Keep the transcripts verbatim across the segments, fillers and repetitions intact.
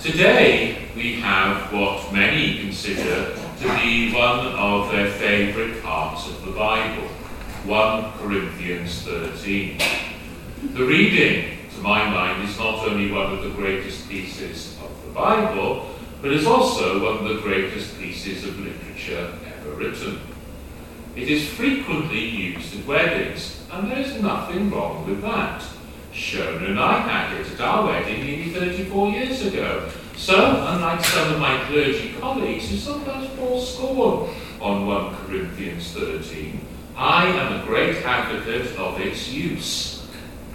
Today we have what many consider to be one of their favourite parts of the Bible, First Corinthians thirteen. The reading, to my mind, is not only one of the greatest pieces of the Bible, but is also one of the greatest pieces of literature ever written. It is frequently used at weddings, and there is nothing wrong with that. Shona and I had it at our wedding nearly thirty-four years ago. So, unlike some of my clergy colleagues who sometimes pour scorn on First Corinthians thirteen, I am a great advocate of its use.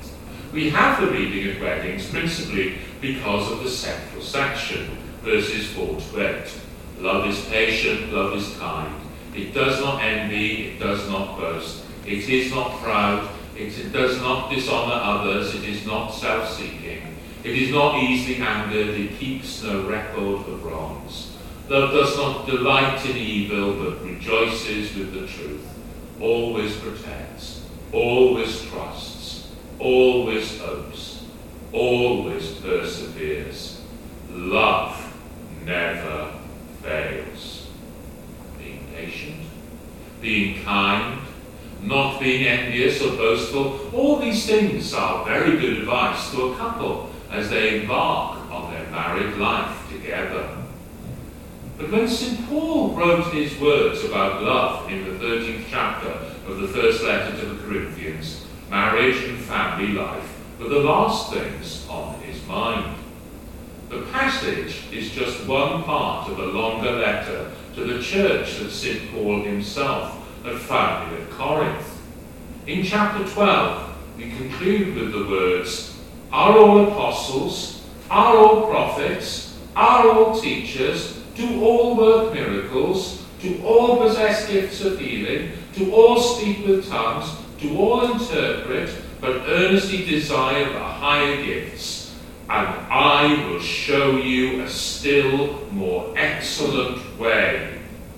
We have the reading at weddings principally because of the central section, verses four to eight. Love is patient, love is kind. It does not envy, it does not boast. It is not proud, it does not dishonour others, it is not self-seeking. It is not easily angered, it keeps no record of wrongs. Love does not delight in evil, but rejoices with the truth. Always protects, always trusts, always hopes, always perseveres. Love never fails. Being patient, being kind, not being envious or boastful, all these things are very good advice to a couple as they embark on their married life together. But when Saint Paul wrote his words about love in the thirteenth chapter of the first letter to the Corinthians, marriage and family life were the last things on his mind. The passage is just one part of a longer letter to the church that Saint Paul himself had founded at Corinth. In chapter twelve, we conclude with the words, "Are all apostles? Are all prophets? Are all teachers? Do all work miracles? Do all possess gifts of healing? Do all speak with tongues? Do all interpret? But earnestly desire the higher gifts. And I will show you a still more excellent way.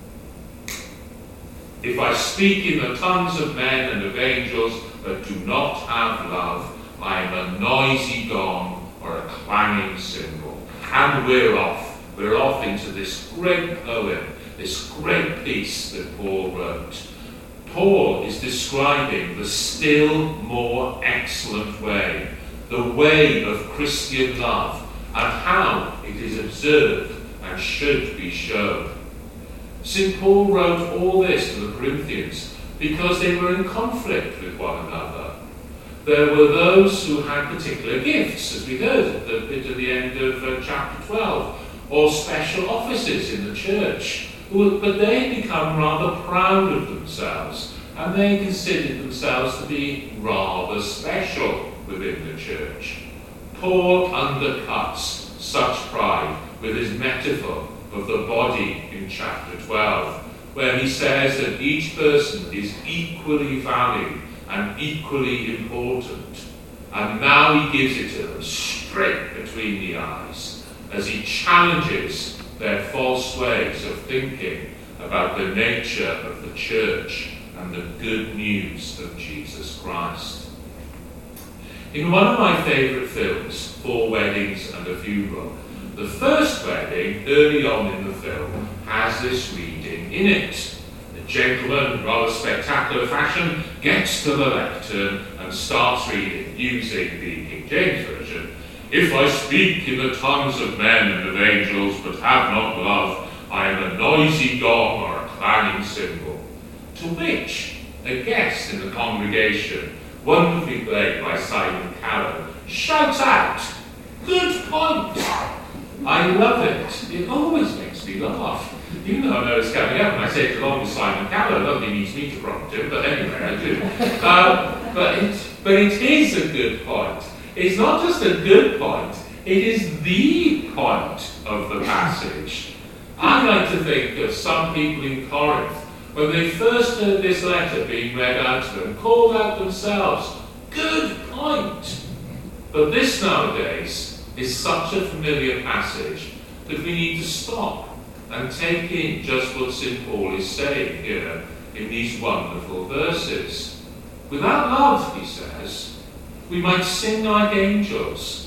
If I speak in the tongues of men and of angels, but do not have love, I am a noisy gong or a clanging cymbal." And we're off. We're off into this great poem, this great piece that Paul wrote. Paul is describing the still more excellent way, the way of Christian love, and how it is observed and should be shown. Saint Paul wrote all this to the Corinthians because they were in conflict with one another. There were those who had particular gifts, as we heard at the bit at the end of uh, chapter twelve, or special offices in the church, who, but they had become rather proud of themselves, and they considered themselves to be rather special within the church. Paul undercuts such pride with his metaphor of the body in chapter twelve, where he says that each person is equally valued and equally important. And now he gives it to them straight between the eyes as he challenges their false ways of thinking about the nature of the church and the good news of Jesus Christ. In one of my favourite films, Four Weddings and a Funeral, the first wedding, early on in the film, has this reading in it. The gentleman, in rather spectacular fashion, gets to the lectern and starts reading, using the King James Version. "If I speak in the tongues of men and of angels, but have not love, I am a noisy gong or a clanging cymbal." To which a guest in the congregation, wonderfully played by Simon Callow, shouts out, "Good point!" I love it. It always makes me laugh. Even though I know it's coming up and I say it along with Simon Callow, nobody needs me to prompt him, but anyway, I do. Um, but, it, but it is a good point. It's not just a good point, it is the point of the passage. I like to think of some people in Corinth, when they first heard this letter being read out to them, called out themselves, "Good point!" But this nowadays is such a familiar passage that we need to stop and take in just what Saint Paul is saying here in these wonderful verses. Without love, he says, we might sing like angels,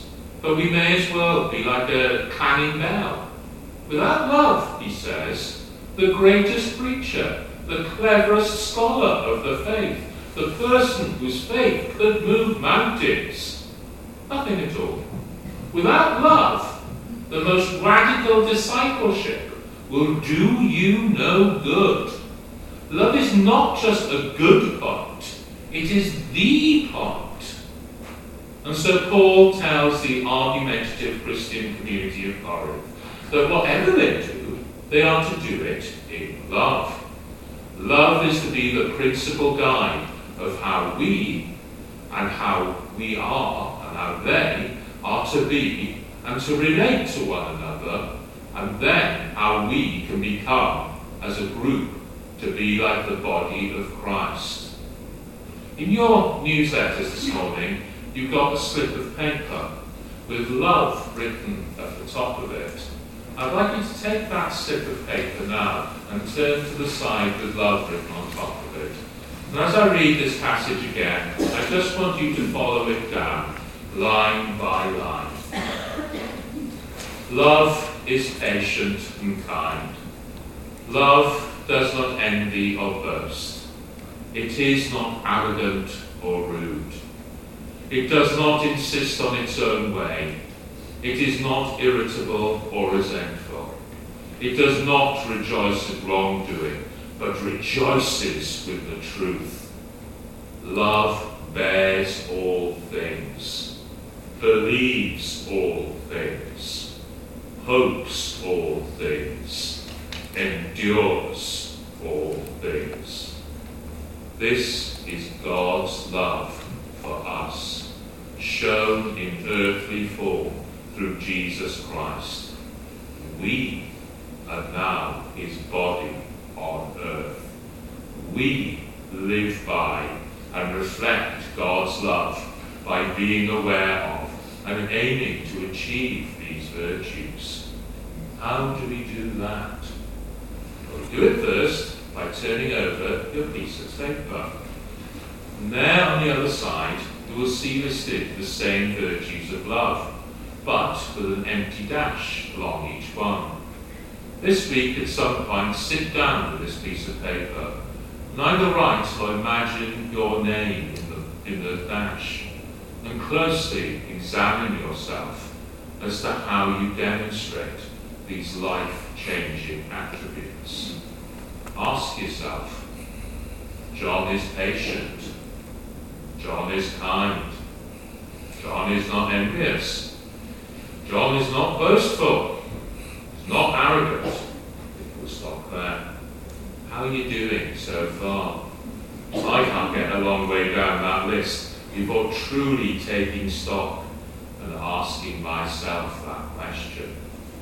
but we may as well be like a clanging bell. Without love, he says, the greatest preacher, the cleverest scholar of the faith, the person whose faith could move mountains, nothing at all. Without love, the most radical discipleship will do you no good. Love is not just a good point, it is the point. And so Paul tells the argumentative Christian community of Corinth that whatever they do, they are to do it in love. Love is to be the principal guide of how we and how we are and how they are to be and to relate to one another, and then how we can become as a group to be like the body of Christ. In your newsletters this morning, you've got a slip of paper with love written at the top of it. I'd like you to take that slip of paper now and turn to the side with love written on top of it. And as I read this passage again, I just want you to follow it down, line by line. Love is patient and kind. Love does not envy or boast. It is not arrogant or rude. It does not insist on its own way. It is not irritable or resentful. It does not rejoice at wrongdoing, but rejoices with the truth. Love bears all things, believes all things, hopes all things, endures all things. This is God's love for us, shown in earthly form through Jesus Christ. We are now his body on earth. We live by and reflect God's love by being aware of and aiming to achieve these virtues. How do we do that? Well, we do it first by turning over your piece of paper. And there on the other side, you will see listed the same virtues of love, but with an empty dash along each one. This week, at some point, sit down with this piece of paper, and either write or imagine your name in the, in the dash, and closely examine yourself as to how you demonstrate these life-changing attributes. Ask yourself, John is patient. John is kind. John is not envious. John is not boastful. He's not arrogant. We'll stop there. How are you doing so far? I can't get a long way down that list before truly taking stock and asking myself that question.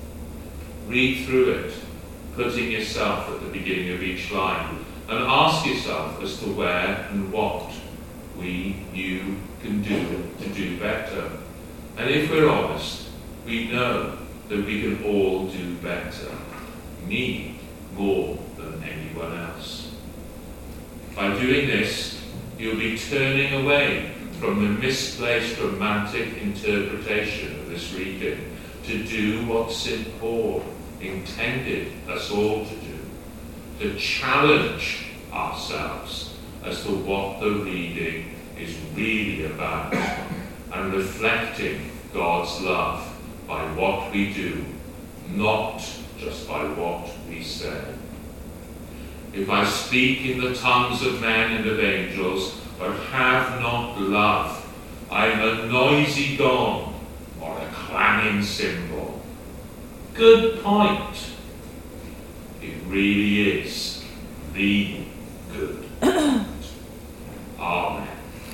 Read through it, putting yourself at the beginning of each line, and ask yourself as to where and what we, you, can do to do better. And if we're honest, we know that we can all do better. Me more than anyone else. By doing this, you'll be turning away from the misplaced romantic interpretation of this reading to do what Saint Paul intended us all to do, to challenge ourselves as to what the reading is really about, and reflecting God's love by what we do, not just by what we say. If I speak in the tongues of men and of angels, but have not love, I am a noisy gong or a clanging cymbal. Good point. It really is the